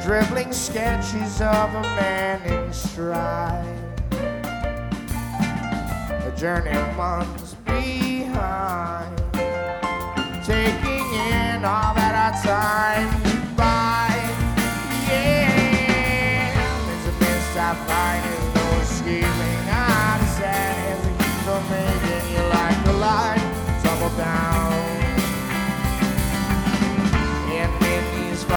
dribbling sketches of a man in stride. A journeyman's behind, taking in all that